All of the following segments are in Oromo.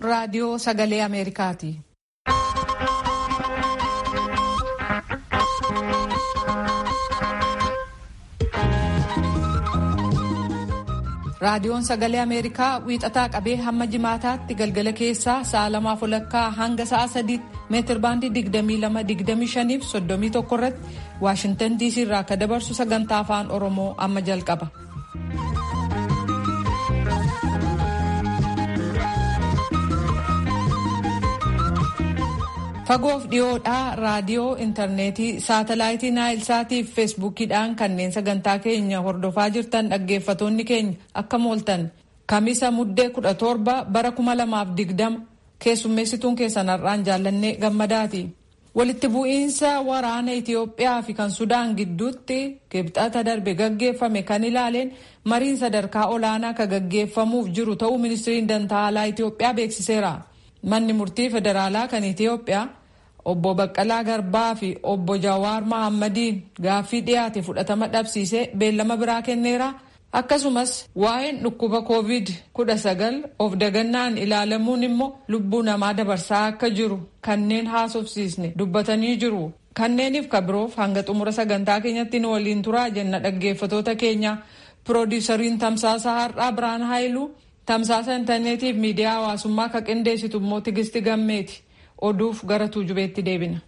raadiyoo sagalee Ameerikaati. Raadiyoon sagalee Ameerikaa wiixataa qabee hamma jimaataatti galgala keessaa sa'a 2:00 hanga sa'a 3 meetir baandii 22, 25 fi 31 irratti Waashintan DC irraa akka dabarsu sagantaa afaan Oromoo amma jalqaba. Fagoof dhiyoodhaa raadiyoo, intarneetii, saatalaayitii Naayilsaatii fi feesbuukiidhaan kanneen sagantaa keenya hordofaa jirtan dhaggeeffatoonni keenya akka mooltan kamisa muddee 17 bara 2020 keessummeessituun keessan har'aan jaallannee gammadaati. Walitti bu'iinsa waraana Itiyoophiyaa fi kan Sudaan gidduutti kibxata darbe gaggeeffame kan ilaaleen mariin sadarkaa olaanaa kan gaggeeffamuuf jiru ta'uu ministiriin dantaa alaa Itiyoophiyaa beeksiseera. Manni murtii federaalaa kan Itiyoophiyaa obbo Baqqalaa Garbaa fi obbo Jawaar Mahaammadiin gaaffii dhiyaate fudhatama dhabsiisee beellama biraa kenneera. Akkasumas waa'een dhukkuba COVID-19 of dagannaan ilaalamuun immoo lubbuu namaa dabarsaa akka jiru kanneen haasofsiisne dubbatanii jiru. Kanneeniif kabiroof hanga xumura sagantaa keenyatti nu waliin turaa jenna dhaggeeffatoota keenya. Piroodiisariin tamsaasa har'aa Biraan Haayiluu, tamsaasa intarneetii fi miidiyaa hawaasummaa kan qindeessitu immoo Tigisti Gammeeti. Oduuf gara tuujubeetti deebina.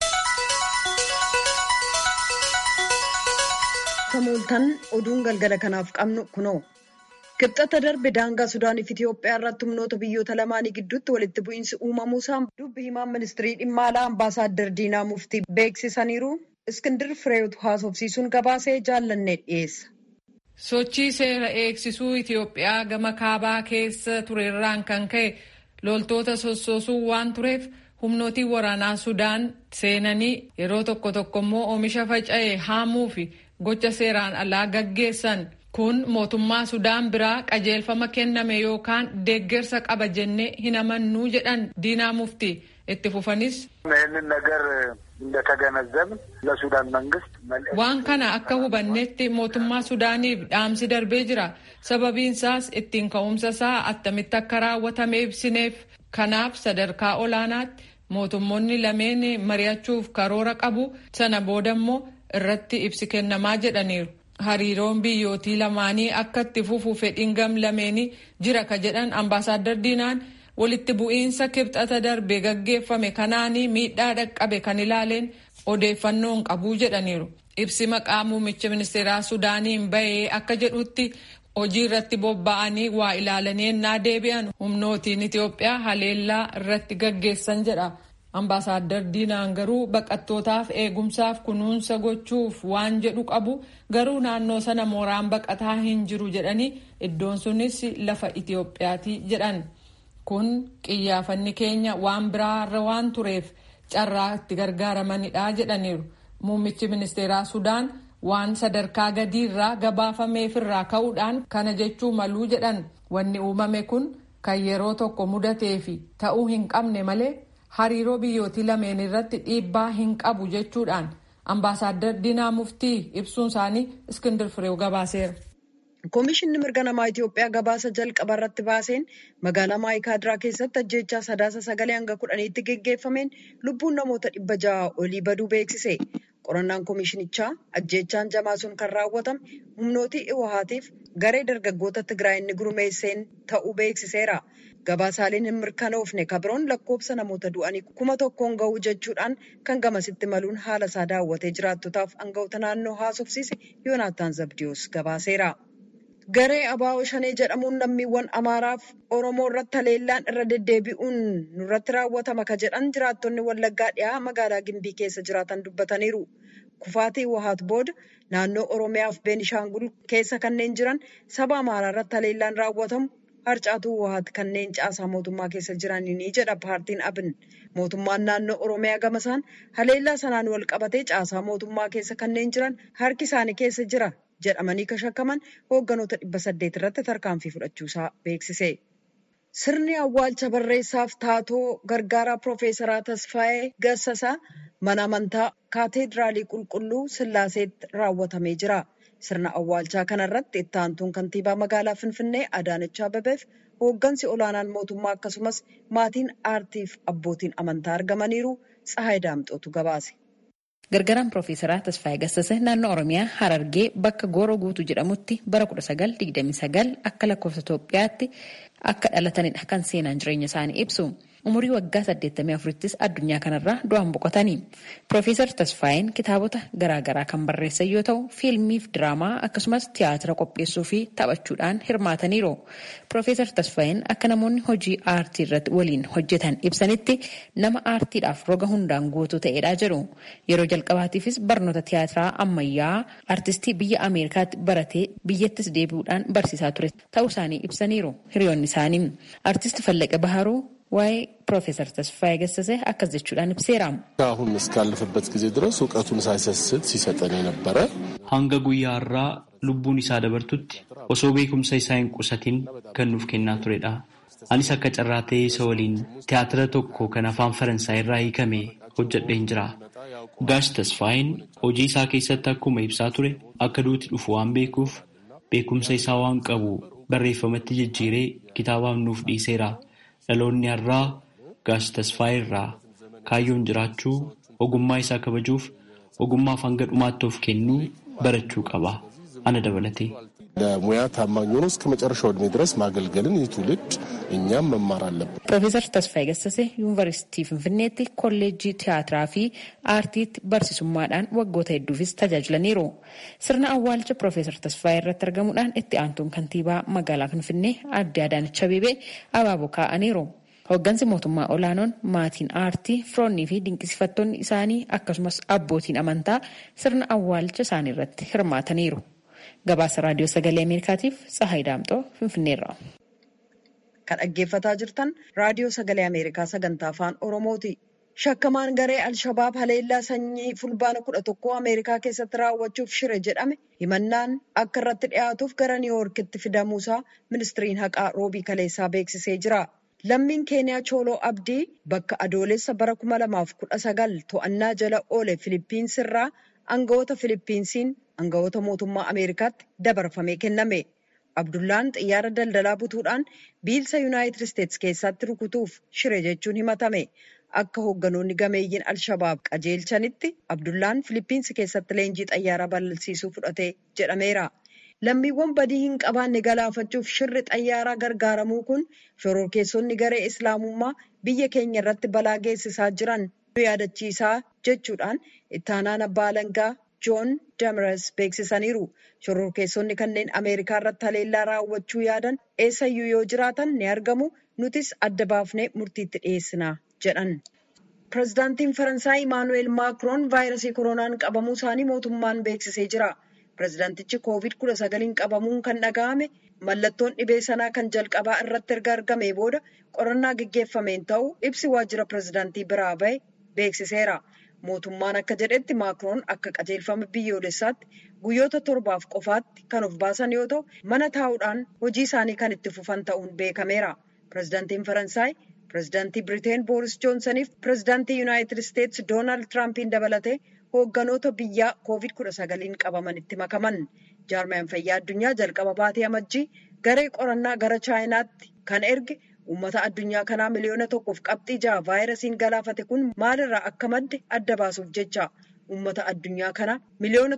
Tamooltan oduun galgala kanaaf qabnu kunoo. Kibxata darbe daangaa Sudaanii fi Itiyoophiyaa irratti humnoota biyyoota lamaanii gidduutti walitti bu'iinsi uumamuusaa dubbi himaan ministirii dhimma alaa Ambaasaadder Diinaa Muftii beeksisaniiru. Iskindir Fireewoot haasofsiisuun gabaasee jaallannee dhiyeessa. Sochii seera eegsisuu Itiyoophiyaa gama kaabaa keessa turerraan kan ka'e loltoota sossoosuu waan tureef humnootii waraanaa Sudaan seenanii yeroo tokko immoo oomisha faca'ee haamuu fi gocha seeraan alaa gaggeessan kun mootummaa Sudaan biraa qajeelfama kenname yookaan deeggarsa qaba jennee hin amannuu jedhan Diinaa Muftii. Itti fufanis ይህንን ነገር እንደተገነዘብ ለሱዳን መንግስት waan kana akka hubannetti mootummaa Sudaaniif dhaamsi darbee jira. Sababiinsaas ittiin ka'umsa isaa attamitti akka raawwatame ibsineef. Kanaaf sadarkaa olaanaatti mootummoonni lameen mari'achuuf karoora qabu. Sana booda immoo irratti ibsi kennamaa jedhaniiru. Hariiroon biyyootii lamaanii akka itti fufu fedhiin gam lameenii jira ka jedhan Ambaasaadder Diinaan walitti bu'iinsa kibxata darbe gaggeeffame kanaanii miidhaa dhaqqabe kan ilaaleen odeeffannoon qabuu jedhaniiru. Ibsi maqaa muummicha ministeeraa Sudaaniin bahee akka jedhutti hojii irratti bobba'anii waa ilaalanii ennaa deebi'an humnootiin Itiyoophiyaa haleellaa irratti gaggeessan jedha. Ambaasaadder Diinaan garuu baqattootaaf eegumsaaf kunuunsa gochuuf waan jedhu qabu. Garuu naannoo sana mooraan baqataa hin jiru jedhanii iddoon sunis lafa Itiyoophiyaati jedhan. Kun qiyyaafanni keenya waan biraarra waan tureef carraa itti gargaaramanidha jedhaniiru. Muummichi ministeeraa Sudaan waan sadarkaa gadiirraa gabaafameefirraa ka'uudhaan kana jechuu maluu jedhan. Wanni uumame kun kan yeroo tokko mudatee fi ta'uu hin qabne malee hariiroo biyyootii lameen irratti dhiibbaa hin qabu jechuudhaan Ambaasaadder Diinaa Muftii ibsuun isaanii Iskindir Fireew gabaaseera. Komishinni mirga namaa Itiyoophiyaa gabaasa jalqaba irratti baaseen magaalaa Maayikaadiraa keessatti ajjeechaa sadaasa 9 hanga 10tti geggeeffameen lubbuun namoota 600 olii baduu beeksise. Qorannaan komishinichaa ajjeechaan jamaa sun kan raawwatame humnootii Iwahaatiif garee dargaggoota Tigraay inni gurmeesseen ta'uu beeksiseera. Gabaasaaleen hin mirkanoofne kabiroon lakkoofsa namoota du'anii 1,000 ga'uu jechuudhaan kan gamasitti maluun haala isaa daawwatee jiraattotaaf aangawoota naannoo haasofsiise Yoonaataan Zabdiyoos gabaaseera. Garee Abaa'oo Shanee jedhamuun lammiiwwan Amaaraaf Oromoo irratti haleellaan irra deddeebi'uun nurratti raawwatama ka jedhan jiraattonni Wallaggaa dhiyaa magaalaa Gimbii keessa jiraatan dubbataniiru. Kufaatii Wahaat booda naannoo Oromiyaa fi Beenishaangul keessa kanneen jiran saba Amaaraa irratti haleellaan raawwatamu harcaatuu Wahaat kanneen caasaa mootummaa keessa jiranii jedha paartiin Abin. Mootummaan naannoo Oromiyaa gamasaan haleellaa sanaan wal qabatee caasaa mootummaa keessa kanneen jiran harki isaanii keessa jira jedhamanii kashakkaman hoogganoota 800 irratti tarkaanfii fudhachuusaa beeksise. Sirni awwaalcha barreessaaf taatoo gargaaraa Piroofeesaraa Tasfaayee Gassasaa mana amantaa Kaateedraalii Qulqulluu Sillaaseetti raawwatamee jira. Sirna awwaalchaa kanarratti itti aantuun kantiibaa magaalaa Finfinnee Adaanech Abeebeef hooggansi olaanaan mootummaa akkasumas maatiin aartiif abbootiin amantaa argamaniiru. Tsahaay Daamxootu gabaase. Gargaaraan Piroofeesaraa Tasfaayee Gassasee naannoo Oromiyaa Harargee bakka Gooroo Guutuu jedhamutti bara 1929 akka lakkoofsa Itoophiyaatti akka dhalatanidha kan seenaan jireenya isaanii ibsu. Umurii waggaa 84ttis addunyaa kanarraa du'aan boqotanii. Piroofeesar Tasfaayeen kitaabota garaagaraa kan barreessan yoo ta'u, fiilmii fi diraamaa akkasumas tiyaatira qopheessuu fi taphachuudhaan hirmaataniiru. Piroofeesar Tasfaayeen akka namoonni hojii aartii irratti waliin hojjetan ibsanitti nama aartiidhaaf roga hundaan guutuu ta'edha jedhu. Yeroo jalqabaatiifis barnoota tiyaatiraa ammayyaa aartistii biyya Ameerikaatti baratee biyyattis deebi'uudhaan barsiisaa ture ta'uu isaanii ibsaniiru hiriyoonni isaanii. Aartisti Fallaqee Baharuu waa'ee ፕሮፌሰር ተስፋዬ ገሰሰ አከዝ ጀቹዳን ብሴራ አሁን እስካለፈበት ጊዜ ድረስ ዕውቀቱን ሳይሰስት ሲሰጠን የነበረ ሃንገ ጉያራ ሉቡን ይሳደበርቱት ኦሶ ቤኩምሳ ይሳይን ቁሰቲን ከኑፍ ከና ቱሬዳ አኒስ አከጨራቴ ሰወሊን ቲያትር ቶኮ ከናፋን ፈረንሳይ ራይ ከሜ ሆጀደን ጅራ ጋሽ ተስፋዬን ኦጂሳ ከይሰታኩ መይብሳ ቱሬ አከዱት ዱፉዋን ቤኩፍ ቤኩምሳ ይሳዋን ቀቡ በሬፈመት ጅጅሬ ኪታባን ኑፍ ዲሴራ ለሎኒ ያራ ጋሽ ተስፋዬራ ካዮን ጅራቹ ኦጉማ ኢሳ ከበጁፍ ኦጉማ ፈንገዱማቶፍ ከኑ በረቹ ቀባ አነ ደበለቴ ለሙያ ታማኝ ሆኖ እስከ መጨረሻው ዕድሜ ድረስ ማገልገልን ይትውልድ እኛም መማር አለብን። ፕሮፌሰር ተስፋዬ ገሰሰ ዩኒቨርሲቲ ፍንፍኔቲ ኮሌጅ ቲያትራፊ አርቲት በርሲሱማዳን ወጎታ ሄዱፊስ ተጃጅለኒሩ ስርና አዋልጭ ፕሮፌሰር ተስፋዬ ረተርገሙዳን እቲ አንቱን ከንቲባ መጋላ ፍንፍኔ አዲ አዳነች አቤቤ አባቦካ አኒሩ hooggansi mootummaa olaanoon maatiin aartii firoonnii fi dinqisiifattoonni isaanii akkasumas abbootiin amantaa sirna awwaalcha isaanii irratti hirmaataniiru. Gabaasa raadiyoo sagalee Ameerikaatiif Tsahaay Daamxoo Finfinneerraa. Kan dhaggeeffataa jirtan raadiyoo sagalee Ameerikaa sagantaa afaan Oromooti. Shakkamaan garee Alshabaab haleellaa sanyii fulbaana 11 Ameerikaa keessatti raawwachuuf shire jedhame himannaan akka irratti dhiyaatuuf gara Niiwuorkitti fidamuusaa ministiriin haqaa roobii kaleessaa beeksisee jira. Lammiin Keeniyaa Chooloo Abdii bakka adoolessa bara 2019 to'annaa jala oole Filiippiins irraa aangawoota Filiippiinsiin aangawoota mootummaa Ameerikaatti dabarfamee kenname. Abdullaan xiyyaara daldalaa butuudhaan biilsa Yuunaayitid Isteetsi keessatti rukutuuf shire jechuun himatame. Akka hoogganoonni gameeyyiin Alshabaab qajeelchanitti Abdullaan Filiippiinsi keessatti leenjii xayyaaraa balalsiisuu fudhate jedhameera. Lammiiwwan badii hin qabaanne galaafachuuf shirri xayyaaraa gargaaramuu kun shororkeessonni garee Islaamummaa biyya keenya irratti balaa geessisaa jiran yaadachiisaa jechuudhaan ittaanaan abbaa alangaa Joon Damaras beeksisaniiru. Shororkeessonni kanneen Ameerikaa irratti haleellaa raawwachuu yaadan eessayyuu yoo jiraatan ni argamu. Nutis adda baafnee murtiitti dhiyeessina jedhan. Pireezidaantiin Faransaay Imaanu'eel Maakiroon vaayirasii koronaan qabamuu isaanii mootummaan beeksisee jira. Pireezidaantichi COVID-19 qabamuun kan dhaga'ame mallattoon dhibee sanaa kan jalqabaa irratti erga argamee booda qorannaa gaggeeffameen ta'uu ibsi waajjira pireezidaantii biraa bahe beeksiseera. Mootummaan akka jedhetti Maakiroon akka qajeelfama biyyoolessaatti guyyoota 7 qofaatti kan of baasan yoo ta'u mana taa'uudhaan hojii isaanii kan itti fufan ta'uun beekameera. Pireezidaantiin Faransaay, pireezidaantii Biriteen Booris Joonsaniif pireezidaantii Yuunaayitid Isteetsi Doonaald Tiraampiin dabalatee hoogganoota biyyaa COVID-19 qabamanitti makaman. Jaarmayaan fayyaa addunyaa jalqaba baatee amajjii garee qorannaa gara Chaayinaatti kan erge uummata addunyaa kanaa miliyoona 1.6 vaayirasiin galaafate kun maalirraa akka madde adda baasuuf jecha uummata addunyaa kanaa miliyoona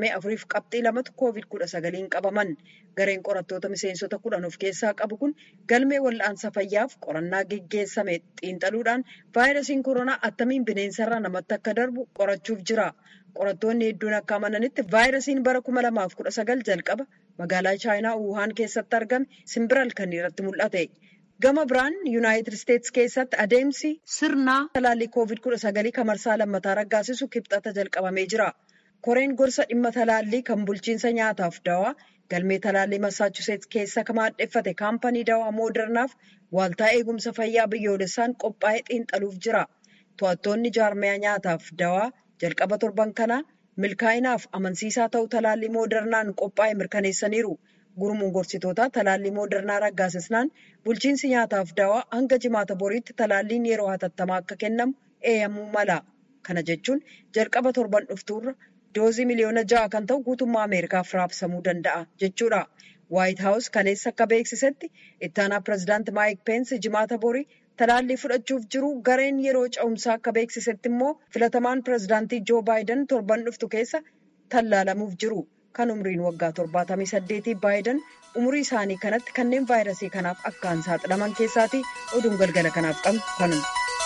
74.2 COVID-19 qabaman. Gareen qorattoota miseensota 10 of keessaa qabu kun galmee wal'aansa fayyaaf qorannaa geggeessame xiinxaluudhaan vaayirasiin koronaa attamiin bineensarraa namatti akka darbu qorachuuf jira. Qorattoonni hedduun akka amananitti vaayirasiin bara 2019 jalqaba magaalaa Chaayinaa Wuhaan keessatti argame simbira halkanii irratti mul'ate. Gama biraan Yuunaayitid Isteetsi keessatti adeemsi sirnaa talaallii COVID-19 kan marsaa lammataa raggaasisu kibxata jalqabamee jira. Koreen gorsa dhimma talaallii kan bulchiinsa nyaataaf dawaa galmee talaallii Masaachuseets keessa kan maadheffate kaampanii dawaa Moodernaaf waaltaa eegumsa fayyaa biyyoolessaan qophaa'ee xiinxaluuf jira. To'attoonni jaarmiyaa nyaataaf dawaa jalqaba torban kanaa milkaa'inaaf amansiisaa ta'uu talaallii Moodernaan qophaa'e mirkaneessaniiru. Gurmuun gorsitootaa talaallii Moodernaa raggaasisnaan bulchiinsi nyaataaf dawaa hanga jimaata boriitti talaalliin yeroo hatattamaa akka kennamu eeyyamuu mala. Kana jechuun jalqaba torban dhuftuurra doozii miliyoona 6 kan ta'u guutummaa Ameerikaaf raabsamuu danda'a jechuudha. Waayit Haawus kaleessa akka beeksisetti itti aanaa pireezidaanti Maayik Peensi jimaata borii talaallii fudhachuuf jiru. Gareen yeroo ce'umsaa akka beeksisetti immoo filatamaan pireezidaantii Joo Baayiden torban dhuftu keessa tallaalamuuf jiru. Kan umriin waggaa 78 Baayiden umurii isaanii kanatti kanneen vaayirasii kanaaf akkaan saaxilaman keessaati. Oduun galgala kanaaf qabnu kanuma.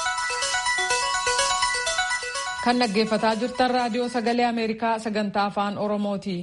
Kan dhaggeeffataa jirtan raadiyoo sagalee Ameerikaa sagantaa afaan Oromooti.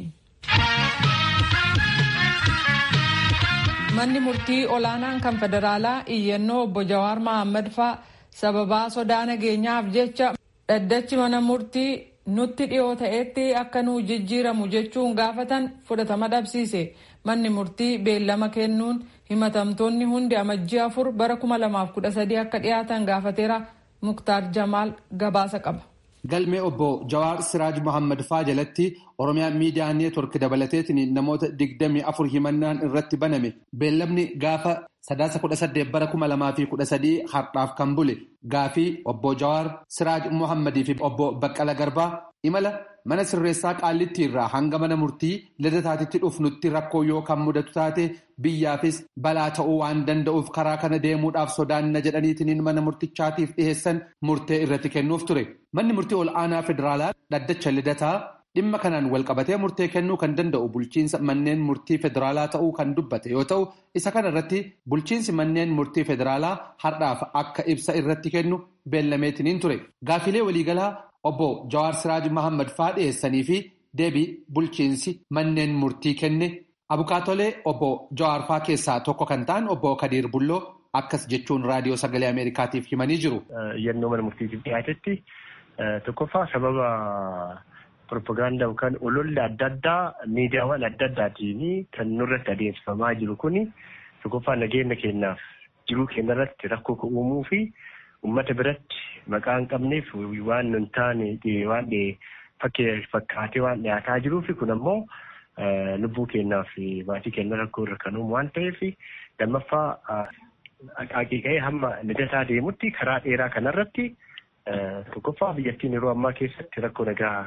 Manni murtii olaanaan kan federaalaa iyyannoo obbo Jawaar Mohaammed faa sababaa sodaa nageenyaaf jecha dhaddachi mana murtii nutti dhiyoo ta'etti akka nuu jijjiiramu jechuun gaafatan fudhatama dhabsiise. Manni murtii beellama kennuun himatamtoonni hundi amajjii 4 bara 2013 akka dhiyaatan gaafateera. Muktaar Jamaal gabaasa qaba. Galmee obbo Jawaar Siraaj Mohaammed faa jalatti Oromiyaa Miidiyaa Neetwork dabalateetiin namoota 24 himannaan irratti baname. Beellamni gaafa 18 bara 2013 har'aaf kan bule gaafii obbo Jawaar Siraaj Mohaammed fi obbo Baqqala Garbaa imala mana sirreessaa Qaallittii irraa hanga mana murtii lidataatitti dhufnutti rakkoo yoo kan mudatu taate biyyaafis balaa ta'uu waan danda'uuf karaa kana deemuudhaaf sodaanna jedhaniitiin mana murtichaatiif dhiheessan murtee irratti kennuuf ture. Manni murtii ol aanaa federaalaa dhaddacha lidataa dhimma kanaan walqabatee murtee kennuu kan danda'u bulchiinsa manneen murtii federaalaa ta'uu kan dubbate yoo ta'u isa kana irratti bulchiinsi manneen murtii federaalaa har'aaf akka ibsa irratti kennu beellameetiniin ture. Gaafilee waliigalaa obbo Jawaar Siraaj Mohaammed faa dhiyeessanii fi deebii bulchiinsi manneen murtii kenne abukaatolee obbo Jawaar faa keessaa tokko kan ta'an obbo Kadiir Bulloo akkas jechuun raadiyoo sagalee Ameerikaatiif himanii jiru. Iyyannoo mana murtiitiif dhiyaatetti tokkoffaa sababa propagaandaa yookaan ololli adda addaa miidiyaawwan adda addaatiin kan nurratti adeemsifamaa jiru kuni tokkoffaa nageenya keenyaaf jiruu keenya irratti rakkoo uumuu fi uummata biratti maqaa hin qabneef waan hin taane waan fakkaatee waan dhiyaataa jiruu fi kun ammoo lubbuu keenyaa fi maatii keenya rakkoo irra kan uumu waan ta'eef lammaffaa haqiiqee hamma lidataa deemutti karaa dheeraa kanarratti tokkoffaa biyyattiin yeroo ammaa keessatti rakkoo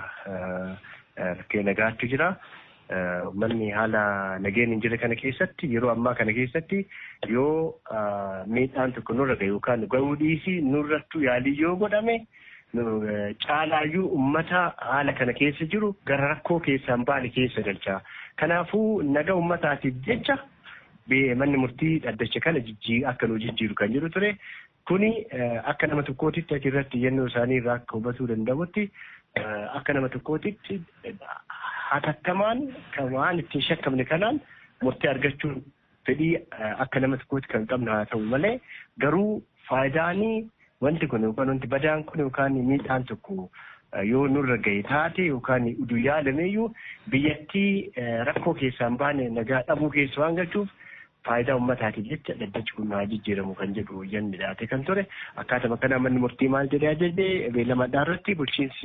nagaatu jira. Manni haala nageen hin jirre kana keessatti yeroo ammaa kana keessatti yoo miidhaan tokko nurra gahe yookaan gahuu dhiisii nurrattu yaalii yoo godhame caalaayyuu uummata haala kana keessa jiru gara rakkoo keessaan baane keessa galcha. Kanaafuu naga uummataatiif jecha manni murtii dhaddacha kana akka nu jijjiiru kan jiru ture. Kuni akka nama tokkootitti achirratti iyyannoo isaanii irraa akka hubatuu danda'utti akka nama tokkootitti hatattamaan kan waan ittiin shakkamne kanaan murtee argachuun fedhii akka nama tokkootti kan qabnu haa ta'u malee garuu faayidaanii wanti kun yookaan wanti badaan kun yookaan miidhaan tokko yoo nurra gahe taate yookaan uduu yaalameeyyuu biyyattii rakkoo keessaan baane nagaa dhabuu keessa waan galchuuf faayidaa uummataatiif jecha dhaddachi kun haa jijjiiramu kan jedhu iyyannoo dhiyaate kan ture. Akkaatuma kana manni murtii maal jedhee ajajee beellama addaa irratti bulchiinsi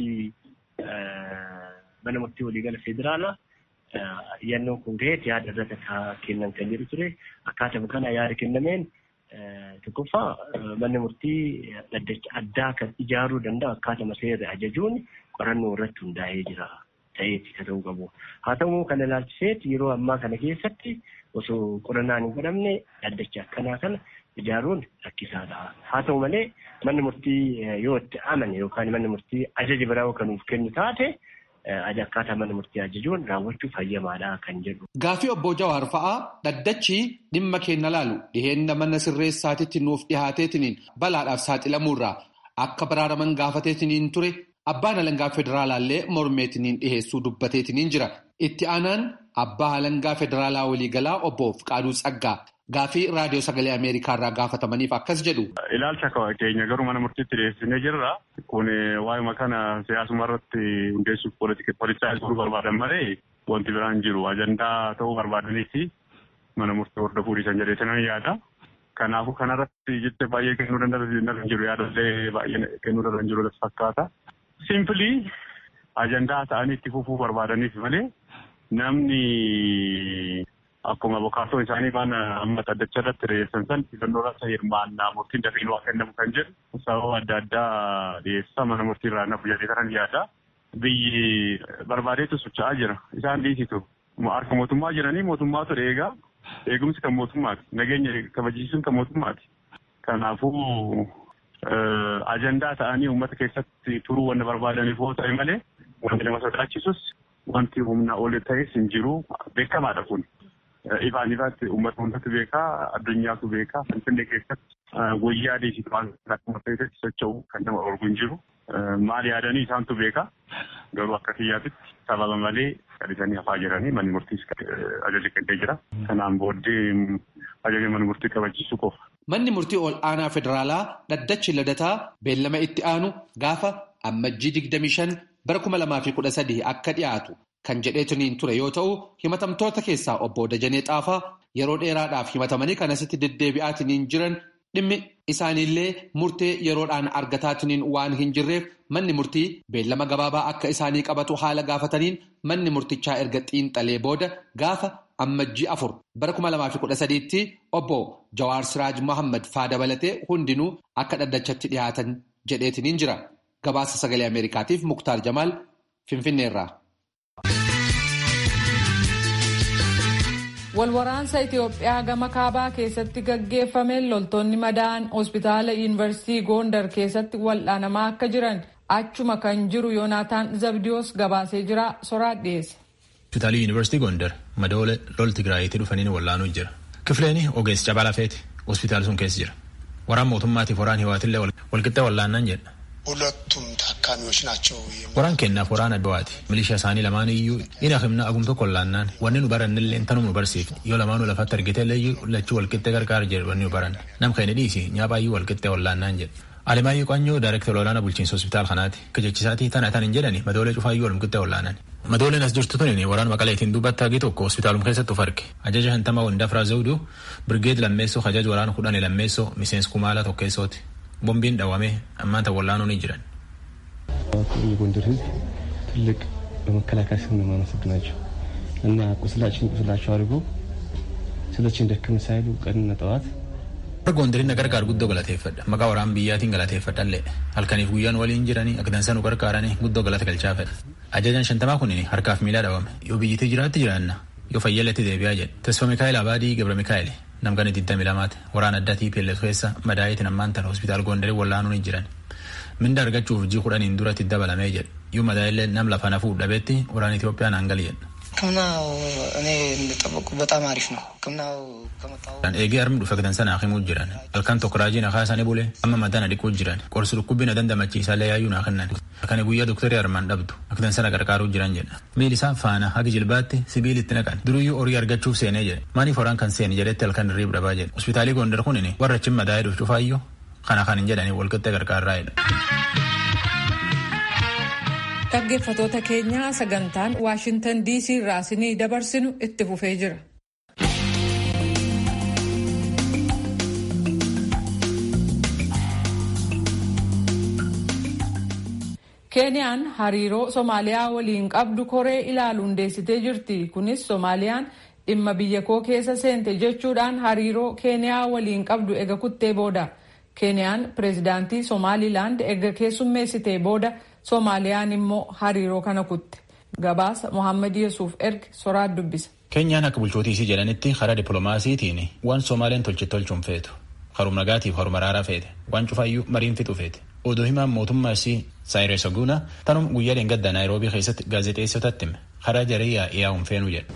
mana murtii waliigala federaalaa iyyannoon kun gaheet yaada irratti kennan kan jedhu ture. Akkaatuma kana yaada kennameen tokkoffaa manni murtii dhaddacha addaa kan ijaaruu danda'u akkaatuma seera ajajuun qorannoo irratti hundaa'ee jira ta'eeti kan ta'uu qabu. Haa ta'u kana ilaalchiseet yeroo ammaa kana keessatti osoo qorannaan hin godhamne dhaddacha akkanaa kana ijaaruun rakkisaadha. Haa ta'u malee manni murtii yoo itti amane yookaan manni murtii ajaja biraa kan nuuf kennu taate akkaataa mana murtii ajajuun raawwachuuf hayyamaadha kan jedhu. Gaafii obbo Jawaar fa'aa dhaddachi dhimma keenya laalu dhiheenna mana sirreessaatitti nuuf dhihaateetiniin balaadhaaf saaxilamuurraa akka baraaraman gaafateetiniin ture abbaan alangaa federaalaallee mormeetiniin dhiheessuu dubbateetiniin jira. Itti aanaan abbaa alangaa federaalaa waliigalaa obbo Fiqaaduu Tsaggaa gaafii raadiyoo sagalee Ameerikaarraa gaafatamaniif akkas jedhu. Ilaalcha keenya garuu mana murtiitti dhiyeessinee jirra. Kun waa'ima kana siyaasuma irratti hundeessuuf poolitisaayisuu barbaadan malee wanti biraan jiru ajandaa ta'uu barbaadaniiti mana murtii hordofuu dhiisan jedheetan yaada. Kanaafuu kanarratti jecha baay'ee kennuu danda'an jiru yaadallee baay'ee kennuu danda'an jiru fakkaata. Simpilii ajandaa ta'anii itti fufuu barbaadaniif malee namni akkuma bokaasoo isaanii waan amma dhaddacha irratti dhiyeessan san filannoo irratti hirmaannaa murtiin dafiin waa kennamu kan jedhu sababa adda addaa dhiyeessa mana murtii irraa nafu jedhee kanan yaada. Biyyi barbaadeetu socho'aa jira. Isaan dhiisitu harka mootummaa jiranii mootummaatu eegaa. Eegumsi kan mootummaati. Nageenya kabachiisuun kan mootummaati. Kanaafuu ajandaa ta'anii uummata keessatti turuu wanna barbaadaniif yoo ta'e malee wanti nama sodaachisus wanti humna ol ta'es hin jiru. Beekamaadha kun. Ifaan ifaatti uummata hundatti beekaa, addunyaatu beekaa. Finfinnee keessatti guyyaa deesitu waan akkuma ta'etti socho'u kan nama orgu hin jiru. Maal yaadanii isaantu beekaa. Garuu akka kiyyaatitti sababa malee kadhatanii hafaa jiranii manni murtiis ajaja kennee jira. Kanaan booddee ajaja manni murtii kabachiisuu qofa. Manni murtii ol aanaa federaalaa dhaddachi ladataa beellama itti aanu gaafa ammajjii 25 bara 2013 akka dhiyaatu kan jedheetiniin ture yoo ta'u himatamtoota keessaa obbo Dajanee Xaafaa yeroo dheeraadhaaf himatamanii kan asitti deddeebi'aatiniin jiran dhimmi isaaniillee murtee yeroodhaan argataatiniin waan hin jirreef manni murtii beellama gabaabaa akka isaanii qabatu haala gaafataniin manni murtichaa erga xiinxalee booda gaafa ammajjii 4 bara 2013tti obbo Jawaar Siraaj Mohaammed faa dabalatee hundinuu akka dhaddachatti dhiyaatan jedheetiniin jira. Gabaasa sagalee Ameerikaatiif Muktaar Jamaal Finfinneerraa. Walwaraansa Itoophiyaa gama kaabaa keessatti gaggeeffameen loltoonni madaa'an hospitaala yuunivarsiitii Gondar keessatti wal'aanamaa akka jiran achuma kan jiru Yoonaataan Zabdiyoos gabaasee jira. Soraat dhiyeesse. Hospitaalli yuunivarsiitii Gondar madoole lol Tigraayitti dhufanii wal'aanuu jira. Kifileen ogeessi cabaa lafeeti hospitaala sun keessa jira. Waraan mootummaatiif waraan hiwaatillee walqixxee wal'aannaan jedha. ሁለቱም ታካሚዎች ናቸው። ወራን ከናፍ ወራን አድዋት ሚሊሻ ሳኒ ለማን እዩ ኢና ህምና አጉምቶ ኮላናን ወነኑ በረንል እንተኑ በርሲፍ የለማኑ ለፈት ተርገተ ለዩ ለቹ ወልቅጤ ገርጋር ጀርበኑ በረን ነም ከነ ዲሲ ኛባዩ ወልቅጤ ወላናን ጀ አለማይ ቋኞ ዳይሬክተር ወላና ቡልቺንስ ሆስፒታል ኸናቲ ከጀቺሳቲ ተናታን እንጀለኒ መዶለ ጩፋዩ ወልቅጤ ወላናን መዶለ ናስጆርቱን እኔ ወራን መቀለይቲን ዱባታ ጌቶ ሆስፒታሉም ከሰጡ ፈርክ አጀጀ ህንተማ ወንዳፍራ ዘውዱ ብርጌድ ለሜሶ ኸጃጅ ወራን ሁዳኔ ለሜሶ ሚሴንስ ኩማላ ቶኬሶት ቦምቢን ዳዋሜ አማንተ ወላኑን ይጅራል የጎንደር ህዝብ ትልቅ በመከላከያ ስም ማመሰግናቸው እና ቁስላቸው አድርጎ ስለችን ደከም ሳይሉ ቀንና ጠዋት ጎንደርን ነገር ጋር ጉዶ ገላቴ ይፈዳ መጋ ወራን ቢያቲን ገላቴ ይፈዳለ አልከኒፍ ጉያን ወሊ እንጅራኒ አክዳንሰኑ ቀርቃራኒ ጉዶ ገላቴ ገልቻፈ አጃጃን ሸንተማ ኩኒ ሀርካፍ ሚላ ዳዋሜ ዮብይቴ ጅራት ጅራና ዮፈየለቴ ደቢያጀ ተስፋ ሚካኤል አባዲ ገብረ ሚካኤል namgani diddami lamaati waraana addatii peelletu keessa madaayitiin ammaantan hospitaal Gondarii wallaanuun hin jiran minda argachuuf jii 10 duratti dabalamee jedhe yoo madaayillee nam lafa nafuuf dhabeetti waraana Itoophiyaan hangal jedha. ሕክምናው እኔ እንደጠበቁ በጣም አሪፍ ነው። ሕክምናው ከመጣው ኤጌ አርም ዱፈ ከተንሰና አኺሙ ጅራን አልካን ቶክራጂ ነኻሳኔ ቡሌ አመ ማዳና ዲቆ ጅራን ቆርሱ ዱኩቢና ደንደመቺ ሳለያዩ ናኸናን አከነ ጉያ ዶክተር ያርማን ዳብቱ አክተንሰና ገርቃሩ ጅራን ጀና ሜሊሳ ፋና ሀጊ ጅልባቲ ሲቢል ይተነቃን ድሩዩ ኦሪ አርጋቹፍ ሴኔ ጀ ማኒ ፎራን ካን ሴኔ ጀለት አልካን ሪብ ደባጀ ሆስፒታሊ ጎንደር ኩንኔ ወረችም መዳይዶ ጩፋዩ ካና ካን እንጀዳኒ ወልቀጠ ገርቃራ አይደ Dhaggeeffattoota keenya sagantaan Waashintan DC irraa isinii dabarsinu itti fufee jira. Keeniyaan hariiroo Somaaliyaa waliin qabdu koree ilaaluun hundeessitee jirti. Kunis Soomaaliyaan dhimma biyya koo keessa seente jechuudhaan hariiroo Keeniyaa waliin qabdu ega kuttee booda. Keeniyaan pireezidaantii Somaalilaand ega keessummeessitee booda Soomaaliyaan immoo hariiroo kana kutte. Gabaasa Mohaammed Yesuuf erge Soraat dubbisa. Keeniyaan akka bulchootiisii jedhanitti karaa dippiloomaasiitiin waan Soomaaliyaan tolchuun feetu. Harum nagaatiif harum araaraa feete. Waan cufaayyuu mariin fixu feete. Odoo himaan mootummaasii Saayiree Saguuna tanum guyyaa dheengaddaa Naayiroobii keessatti gaazexeessotatti hime. Karaa jaree yaa'uun feenuu jedha.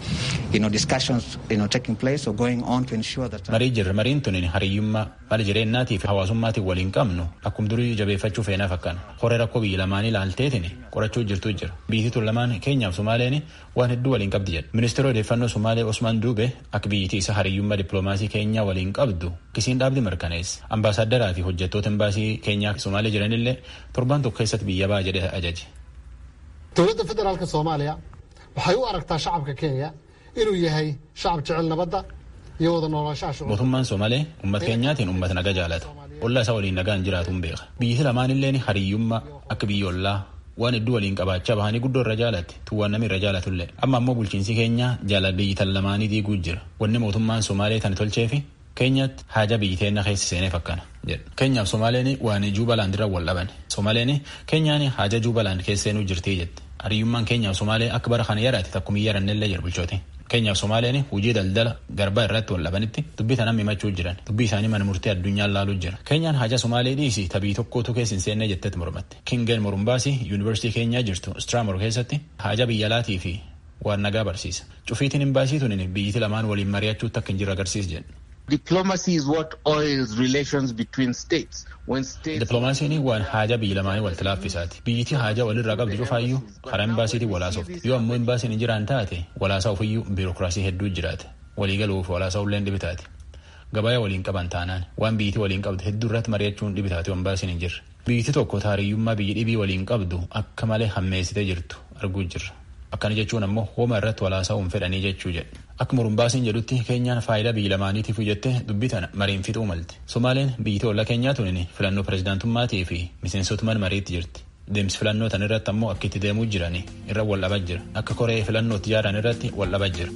Marii jirra mariin tuniin hariyyummaa haala jireenyaatiif hawaasummaatiif waliin qabnu akkum durii jabeeffachuu feenaaf akkana. Horee rakkoo biyya lamaanii laalteetiin qorachuu jirtu jira. Biyyi tun lamaan Keenyaaf Somaaliyaa waan hedduu waliin qabdi jedha. Ministeera odeeffannoo Somaalee Osmaan Duube akka biyyittii isa hariyyummaa dippiloomaasii Keenyaa waliin qabdu kisiin dhaabdi mirkaneessa. Ambaasaaddaraaa fi hojjettoota imbaasii Keenyaa Somaalee jiranillee torban tokko keessatti biyya baa jedhee ajaje. Dowladda Federaalka Soomaaliyaa waxay u aragtaa shacabka Kenya inuu yahay shacab jecel nabadda iyo wada noolaanshaha shucuub. Mootummaan Soomalee uummata Keenyaatiin uummata nagaa jaalata. Ollaa isaa waliin nagaan jiraatuun beeka. Biyyi lamaanillee hariyyummaa akka biyya ollaa waan hedduu waliin qabaachaa bahanii guddoo irra jaalatti tuwwaan namni irra jaalatullee. Amma ammoo bulchiinsi Keenyaa jaalala biyyi tan lamaanii diiguu jira. Wanni mootummaan Soomalee tan tolcheefi Keenyaatti haaja biyyi teenna keessa seeneef akkana jedha. Keenyaaf Soomaaleen waan Juubalaand irra wal dhaban. Soomaaleen Keenyaan haaja Juubalaand keessa seenuu jirtii jette. Hariyyummaan Keenyaaf Somaalee akka bara kana yaraate takkumii yarannellee jira bulchooti. Keenyaaf Somaaleen hojii daldala garbaa irratti wal dhabanitti dubbii tanaan himachuu jiran. Dubbii isaanii mana murtii addunyaan laaluu jira. Keenyaan haja Somaalee dhiisii tabii tokkootu keessa hin seenne jettetti mormatte. Kingen Morumbaasii yuunivarsiitii keenyaa jirtu Straamor keessatti haja biyya alaatii fi waan nagaa barsiisa. Cufiitiin imbaasii tunin biyyiti lamaan waliin mari'achuutti akka hin jirre agarsiisa jedhu. Diplomacy is what oils relations between states. Diplomaasiin waan haja biyya lamaanii walitti laaffisaati. Biyyiti haja walirraa qabdu cufaayyuu karaa imbaasiitiin walaasofti. Yoo ammoo imbaasiin hin jiraan taate walaasaa ofiyyuu biirokiraasii hedduu jiraate. Waliigaluuf walaasaa ulleen dhibitaati. Gabayaa waliin qaban taanaan waan biyyiti waliin qabdu hedduu irratti mari'achuun dhibitaati imbaasiin hin jirre. Biyyiti tokko taariyyummaa biyyi dhibii waliin qabdu akka malee hammeessitee jirtu arguu jirra. Akkana jechuun ammoo hooma irratti walaasa'uun fedhanii jechuu jedhu. Akka Morumbaasiin jedhutti Keenyaan faayidaa biyya lamaaniitiif jettee dubbii tana mariin fixuu malte. Somaaleen biyyi ollaa Keenyaa tunin filannoo pirezidaantummaatii fi miseensota mariitti jirti. Deemsi filannoo tan irratti ammoo akka itti deemuu jiranii irra wal dhabaa jira. Akka koree filannootti jaaran irratti wal dhabaa jira.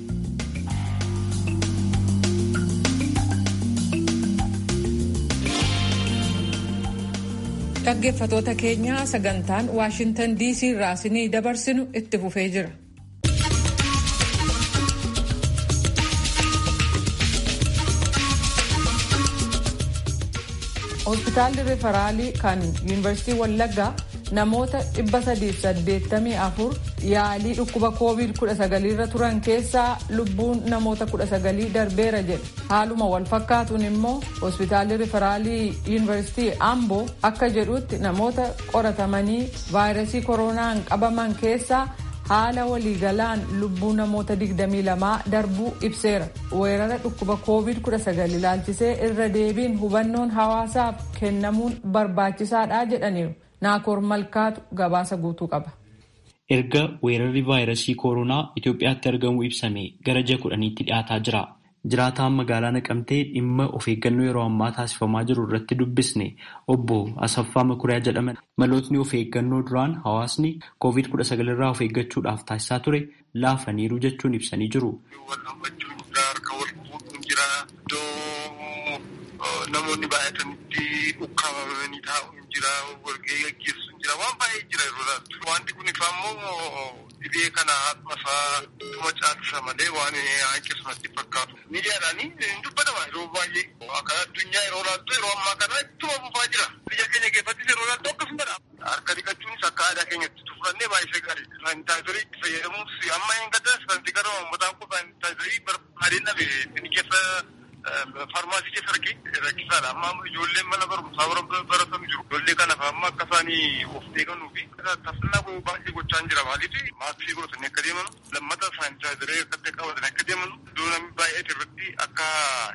Dhaggeeffatoota keenyaa sagantaan Waashintan DC irraa isinii dabarsinu itti fufee jira. Hospitaalli Riferaalii kan Yuunivarsiitii Wallaggaa namoota 384 yaalii dhukkuba COVID-19 irra turan keessaa lubbuun namoota 19 darbeera jedhe. Haaluma wal fakkaatuun immoo hospitaalli Riferaalii Yuunivarsiitii Amboo akka jedhutti namoota qoratamanii vaayirasii koronaan qabaman keessaa haala waliigalaan lubbuu namoota 22 darbuu ibseera. Weerara dhukkuba COVID-19 ilaalchisee irra deebiin hubannoon hawaasaaf kennamuun barbaachisaadha jedhaniiru. Naakoor Malkaatu gabaasa guutuu qaba. Erga weerarri vaayirasii koronaa Itoophiyaatti argamu ibsame gara ji'a 10tti dhiyaataa jira. Jiraataan magaalaa Naqamtee dhimma of eeggannoo yeroo ammaa taasifamaa jiru irratti dubbisne obbo Asaffaa Makuriyaa jedhaman malootni of eeggannoo duraan hawaasni COVID-19 irraa of eeggachuudhaaf taasisaa ture laafaniiru jechuun ibsanii jiru. Namoonni baay'atanitti ukkaamamanii taa'uun jira, walgahii gaggeessuun jira, waan baay'ee jira yeroo laattu. Wanti kun immoo dhibee kana haadhasaa dhuma caalchisa malee waan hanqisumatti fakkaatu. Miidiyaadhaan dubbatama yeroo baay'ee akka addunyaa yeroo laattu yeroo ammaa kana ittuma fufaa jira. Biyya keenya keessattis yeroo laattu akkasumadha. Harka dhiqachuunis akka aadaa keenyatti tufannee baay'ee gaariidha. Saanitaayizarii itti fayyadamuus amma hin gadda saantii gara uummataan kun saanitaayizarii barbaadeen dhabe inni keessa Farmaasii keessa rakkisaadha. Amma ijoolleen mana barumsaa baratan jiru. Ijoollee kanaaf amma akka isaanii of eeggannuu fi taasisaa baay'ee gochaa jira. Maaliif maaskii godhatanii akka deemanu, lammata saanitaayizarii akkatti qabatanii akka deemanu, iddoo namni baay'ee irratti akka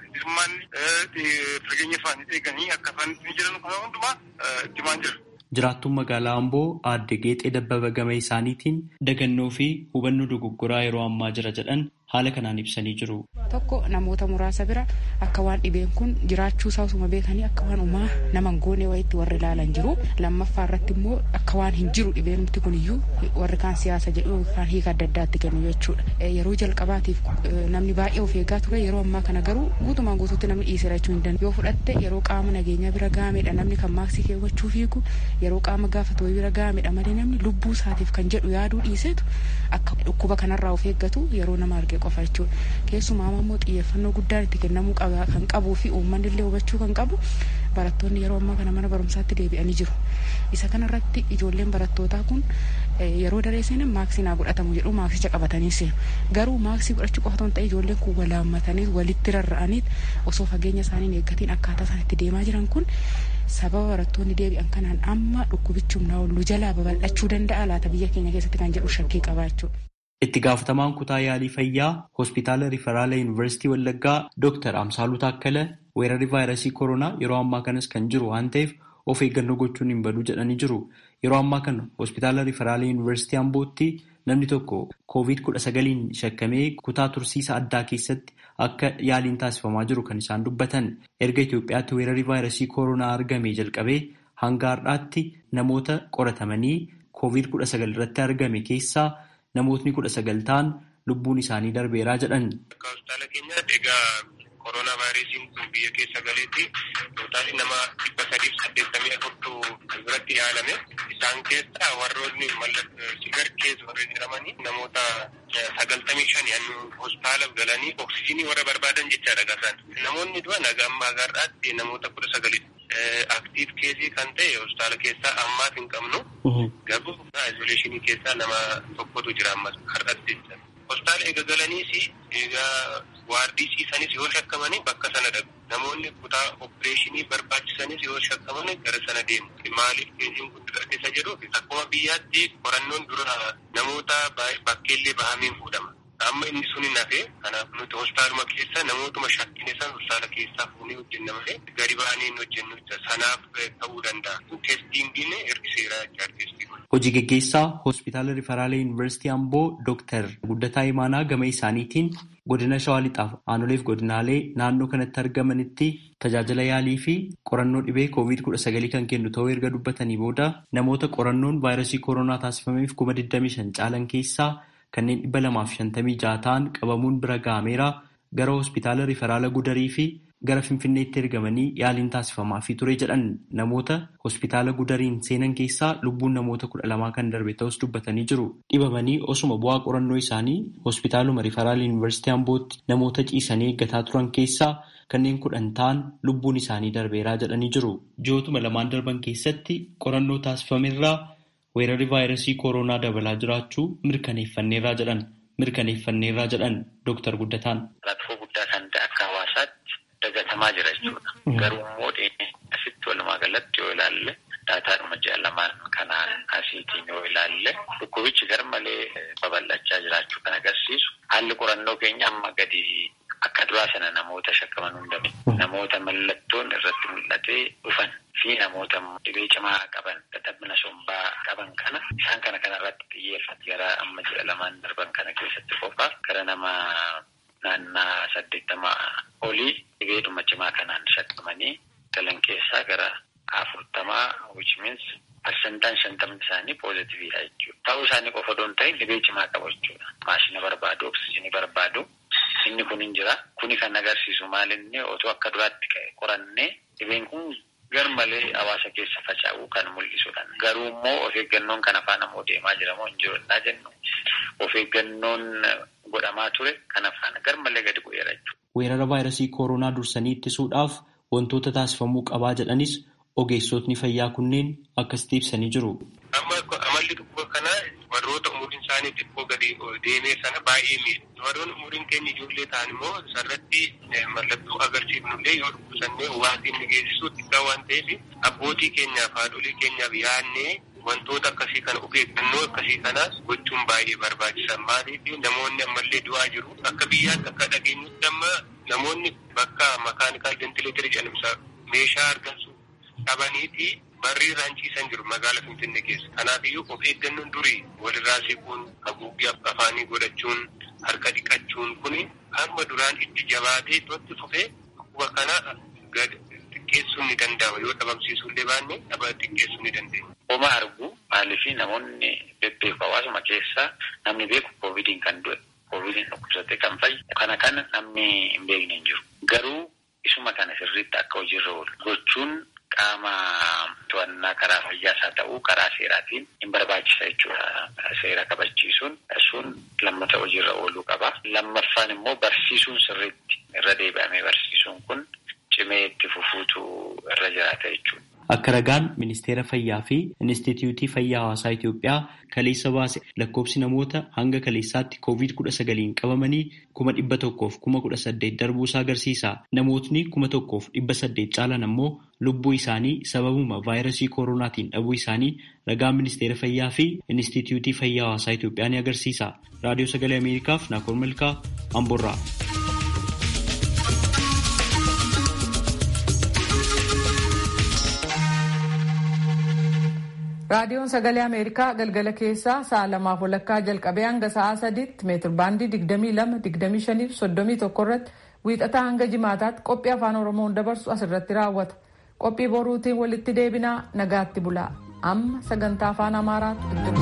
hirmaanni fageenya isaanii eeganii akka isaan ittiin jiran kana hundumaa himaan jira. Jiraattuun magaalaa Amboo aadde Geexee Dabbaba gama isaaniitiin dagannoo fi hubannoo dogoggoraa yeroo ammaa jira jedhan haala kanaan ibsanii jiru. Tokko namoota muraasa bira akka waan dhibeen kun jiraachuu isaa osuma beekanii akka waan uumaa nama hin goone wayiitti warri ilaalan jiru. Lammaffaa irratti immoo akka waan hin jiru dhibeenumti kun iyyuu warri kaan siyaasa jedhu yookaan hiika adda addaatti kennu jechuudha. Yeroo jalqabaatiif namni baay'ee of eeggaa ture yeroo ammaa kana garuu guutumaan guutuutti namni dhiisee jechuu hin danda'u. Yoo fudhatte yeroo qaama nageenyaa bira gahamedha namni kan maaksii keewwachuu fiigu yeroo qaama gaafatu bira gahamedha malee namni lubbuu isaatiif kan jedhu yaaduu dhiiseetu akka dhukkuba kanarraa of eeggatu yeroo nama arge qofa jechuudha. Keessumaa immoo xiyyeeffannoo guddaan itti kennamuu kan qabuu fi uummanni illee hubachuu kan qabu barattoonni yeroo ammaa kana mana barumsaatti deebi'anii jiru. Isa kanarratti ijoolleen barattootaa kun yeroo daree seenan maaksii naa godhatamu jedhu maaksicha qabatanii seenu. Garuu maaksii godhachuu qofa ta'e ijoolleen kun walaammatanii walitti rarra'anii osoo fageenya isaanii eeggatiin akkaataa isaan itti deemaa jiran kun sababa barattoonni deebi'an kanaan amma dhukkubichi humnaa ol jalaa babal'achuu danda'a laata biyya keenya keessatti kan jedhu shakkii qabaachuudha. Itti gaafatamaan kutaa yaalii fayyaa hospitaala Riiferaala Yuunivarsiitii Wallaggaa Dr. Amsaaluu Taakkala weerarri vaayirasii koronaa yeroo ammaa kanas kan jiru waan ta'eef of eeggannoo gochuun hin badu jedhanii jiru. Yeroo ammaa kana hospitaala Riiferaala Yuunivarsiitii Ambootti namni tokko COVID-19 shakkamee kutaa tursiisa addaa keessatti akka yaaliin taasifamaa jiru kan isaan dubbatan. Erga Itoophiyaatti weerarri vaayirasii koronaa argamee jalqabee hanga har'aatti namoota qoratamanii COVID-19 irratti argame keessaa namootni 19 ta'an lubbuun isaanii darbeeraa jedhan. Hospitaala keenyaatti egaa koronaa vaayirasiin kun biyya keessa galeetti tootaalii nama 384 biratti yaalame. Isaan keessaa warroonni sigar keessa warra jedhamanii namoota 95 hospitaala galanii oksijiinii warra barbaadan jechaadha gaasaan. Namoonni du'an amma agarraatti namoota 19 aktiif keesii kan ta'e hospitaala keessaa ammaaf hin qabnu. Garuu izoleeshinii keessaa nama tokkotu jira ammas har'atti. Hospitaala eega galaniis egaa waardiisiisanis yoo shakkamanii bakka sana dhabu. Namoonni kutaa opereeshinii barbaachisanis yoo shakkamanii gara sana deemu. Maaliif keessiin kun isa jedhuuf akkuma biyyaatti qorannoon dura namoota bakkeellee bahameen fuudhama. Amma inni sun hin hafe kanaaf nuti hospitaaluma keessa namootuma shakkine san hospitaala keessaa fuunee hojjenna malee gadi ba'anii hin hojjennu sanaaf ta'uu danda'a. Teestiingiin ergiseera jaalteestii. Hojii gaggeessaa hospitaala Rifaraalee Yuunivarsiitii Amboo Dr. Guddataa Imaanaa gama isaaniitiin godina Shawaa Lixaaf aanoleef godinaalee naannoo kanatti argamanitti tajaajila yaalii fi qorannoo dhibee COVID-19 kan kennu ta'uu erga dubbatanii booda namoota qorannoon vaayirasii koronaa taasifameef 25,000 caalan keessaa kanneen 256 ta'an qabamuun bira ga'ameera gara hospitaala Rifaraala Gudarii fi gara Finfinneetti ergamanii yaaliin taasifamaafii ture jedhan namoota hospitaala Gudariin seenan keessaa lubbuun namoota 12 kan darbe ta'us dubbatanii jiru. Dhibamanii osuma bu'aa qorannoo isaanii hospitaaluma Rifaraal Yuunivarsiitii Ambootti namoota ciisanii eeggataa turan keessaa kanneen 10 ta'an lubbuun isaanii darbeeraa jedhanii jiru. Ji'ootuma lamaan darban keessatti qorannoo taasifamerraa weerarri vaayirasii koronaa dabalaa jiraachuu mirkaneeffanneerraa jedhan Dr. Guddataan. Rakkoo guddaa kan ta'e akka hawaasaatti dagatamaa jira jechuudha. Garuu immoo asitti walumaa galatti yoo ilaalle daataadhuma ji'a lamaan kanaan asiitiin yoo ilaalle dhukkubichi garmalee babal'achaa jiraachuu kan agarsiisu haalli qorannoo keenya amma gadi akka duraa sana namoota shakkaman hundame namoota mallattoon irratti mul'atee dhufan fi namoota dhibee cimaa qaban dadhabina sombaa qaban kana isaan kanarratti xiyyeeffate gara amma ji'a lamaan darban kana keessatti qofaa gara nama naannaa 80 olii dhibeedhuma cimaa kanaan shakkamanii galan keessaa gara 40 which means parsantaan 50 isaanii poozitiiviidha jechuudha. Ta'uu isaanii qofa doon ta'in dhibee cimaa qabu jechuudha. Maashina barbaadu, oksijiinii barbaadu. Inni kun hin jira. Kuni kan agarsiisu maalinni otoo akka duraatti qorannee dhibeen kun garmalee hawaasa keessa faca'uu kan mul'isudha. Garuu immoo of eeggannoon kan afaan ammoo deemaa jira moo hin jirudha jennu. Of eeggannoon godhamaa ture kan afaan garmalee gadi bu'eera jechuudha. Weerara vaayirasii koronaa dursanii ittisuudhaaf wantoota taasifamuu qabaa jedhanis ogeessotni fayyaa kunneen akkasitti ibsanii jiru. Amalli dhukkuba kanaa warroota umuriin isaanii xiqqoo gadi deemee sana baay'ee miidha. Warroonni umuriin keenya ijoollee ta'an immoo sarratti mallattoo agarsiifnullee yoo dhukkubsannee waatiin nu geessisuu xiqqaa waan ta'eef abbootii keenyaaf haadholii keenyaaf yaadnee wantoota akkasii kana of eeggannoo akkasii kanaas gochuun baay'ee barbaachisan. Maaliif namoonni ammallee du'aa jiru. Akka biyyaatti akka dhageenyutti amma namoonni bakka makaanikaal ventileetirii jedhamsa meeshaa argamsu qabaniiti barrii irraan ciisan jiru magaalaa Finfinnee keessa. Kanaafiyyuu of eeggannoon durii walirraa siquun haguuggii afaanii godhachuun harka dhiqachuun kuni hamma duraan itti jabaatee itti fufee dhukkuba kana xiqqeessuu ni danda'ama yoo dhabamsiisuu illee baanne xiqqeessuu ni dandeenya. Homa arguu maaliifii namoonni bebbeeku hawaasuma keessaa namni beeku koovidiin kan du'e koovidiin dhukkubsatee kan fayyu kana namni hin beekne hin jiru. Garuu isuma kana sirriitti akka hojiirra oolu gochuun qaama to'annaa karaa fayyaas haa ta'uu karaa seeraatiin hin barbaachisa jechuudha. Seera kabachiisuun sun lammata hojiirra ooluu qaba. Lammaffaan immoo barsiisuun sirriitti irra deebi'amee barsiisuun kun cimee itti fufuutu irra jiraata jechuudha. Akka ragaan ministeera fayyaa fi Inistituutii Fayyaa Hawaasaa Itoophiyaa kaleessa baase lakkoofsi namoota hanga kaleessaatti COVID-19 qabamanii 100,018 darbuusaa agarsiisa. Namootni 1,800 caalan ammoo lubbuu isaanii sababuma vaayirasii koronaatiin dhabuu isaanii ragaan ministeera fayyaa fi Inistituutii Fayyaa Hawaasaa Itoophiyaa ni agarsiisa. Raadiyoo Sagalee Ameerikaaf Naakoor Malkaa Amboorraa. Raadiyoon Sagalee Ameerikaa galgala keessaa sa'a 2:00 jalqabee hanga sa'a 3:00 meetir baandii 22, 25 fi 31 irratti wiixataa hanga jimaataatti qophii afaan Oromoon dabarsu asirratti raawwata. Qophii boruutiin walitti deebinaa nagaatti bulaa. Amma sagantaa afaan Amaaraatu